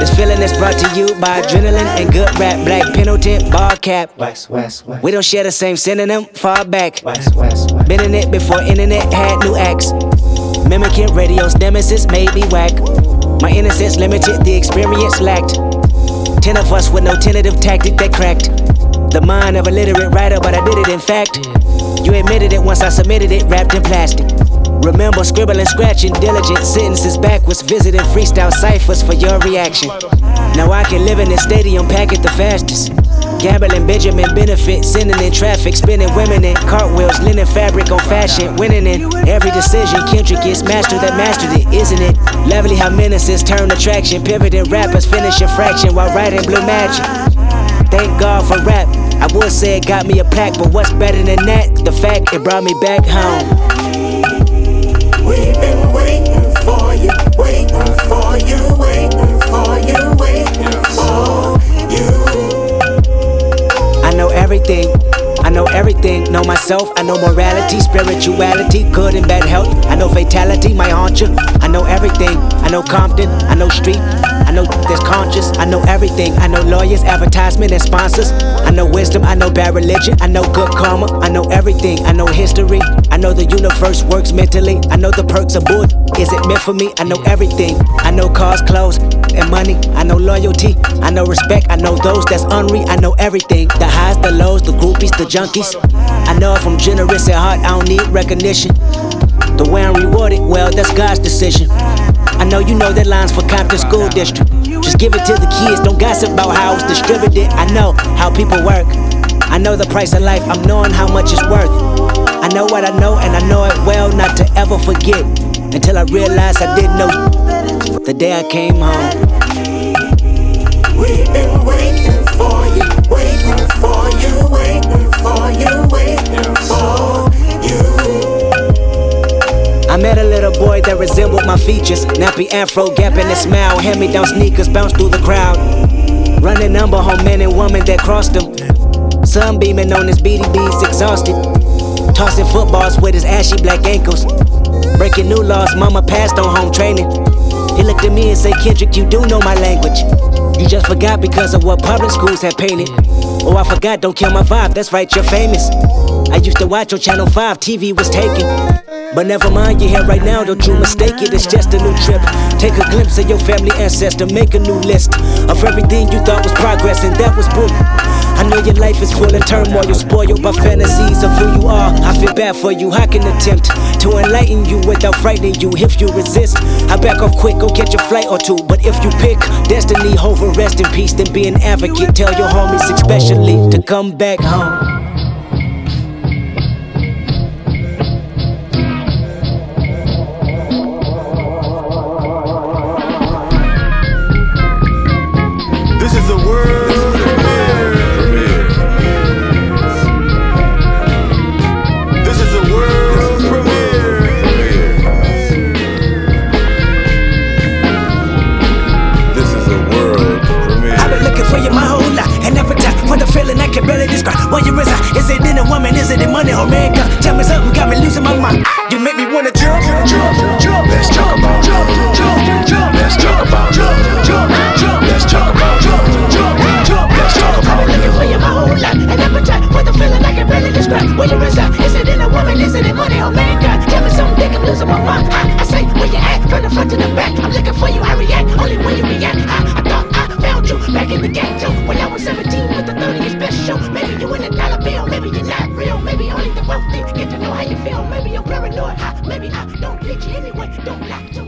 This feeling is brought to you by adrenaline and good rap. Black Pendleton, ball cap. West, west, west. We don't share the same synonym, far back. West, west, west. Been in it before internet had new acts. Mimicking radio's nemesis made me whack. My innocence limited, the experience lacked. 10 of us with no tentative tactic that cracked the mind of a literate writer, but I did it in fact. You admitted it once I submitted it, wrapped in plastic. Remember scribbling, scratching, diligent sentences backwards, visiting freestyle ciphers for your reaction. Now I can live in this stadium, pack it the fastest. Gambling, Benjamin benefit, sending in traffic, spinning women in cartwheels, linen fabric on fashion, winning in every decision. Kendrick is master that mastered it, isn't it? Lovely how menaces turn attraction, pivoting rappers finishing fraction while writing blue magic. Thank God for rap. I would say it got me a plaque, but what's better than that? The fact it brought me back home. We've been waiting for you, waiting for you, waiting for you, waiting for you. I know everything, know myself, I know morality, spirituality, good and bad health. I know fatality, my haunt you. I know everything, I know Compton, I know street, I know there's conscious. I know everything, I know lawyers, advertisement and sponsors. I know wisdom, I know bad religion, I know good karma. I know everything, I know history, I know the universe works mentally. I know the perks of boot, is it meant for me? I know everything, I know cars, clothes, and money. I know loyalty, I know respect, I know those that's unreal. I know everything, the highs, the lows, the groupies, the junkies. I know if I'm generous at heart, I don't need recognition. The way I'm rewarded, well, that's God's decision. I know you know that line's for Compton School District. Just give it to the kids, don't gossip about how it's distributed. I know how people work, I know the price of life, I'm knowing how much it's worth. I know what I know, and I know it well not to ever forget. Until I realized I didn't know the day I came home. We've been waiting for you, waiting for you, waiting for you, waiting for you. I met a little boy that resembled my features. Nappy afro, gap in his smile, hand-me-down sneakers bounce through the crowd. Running number home men and women that crossed him. Sunbeaming on his BDBs, exhausted. Tossing footballs with his ashy black ankles. Breaking new laws, mama passed on home training. He looked at me and said, Kendrick, you do know my language. You just forgot because of what public schools have painted. Oh, I forgot, don't kill my vibe, that's right, you're famous. I used to watch on Channel 5, TV was taken. But never mind, you're here right now, don't you mistake it, it's just a new trip. Take a glimpse of your family ancestor, make a new list of everything you thought was progress, and that was brilliant. I know your life is full of turmoil, you're spoiled by fantasies of who you are. I feel bad for you, I can attempt to enlighten you without frightening you. If you resist, I back off quick, go catch a flight or two. But if you pick destiny over rest in peace, then be an advocate. Tell your homies especially to come back home. This is a world premiere. This is a world premiere. This is a world premiere. I've been looking for you my whole life, and every time for the feeling I can barely describe. What you reside? Is it in a woman? Is it in money or man? Tell me something, got me losing my mind. You make me wanna jump, jump, jump. Let's talk about jump, jump, jump. Let's talk about jump, jump, jump. Let's talk about jump, jump, jump. Let's talk about I've been looking for you my whole life, and every time for the feeling I can barely describe. Where you reside? Is it in a woman? Is it in money or man? Tell me something, think I'm losing my mind. I say where you at, from the front to the back. I'm looking for you, I react only when you react. I thought I found you back in the ghetto when I was 17 with the 30th best show. Maybe you in a dollar bill, maybe you're not real. Maybe only the wealthy get to know how you feel. Maybe you're paranoid, maybe I don't need you anyway. Don't lie to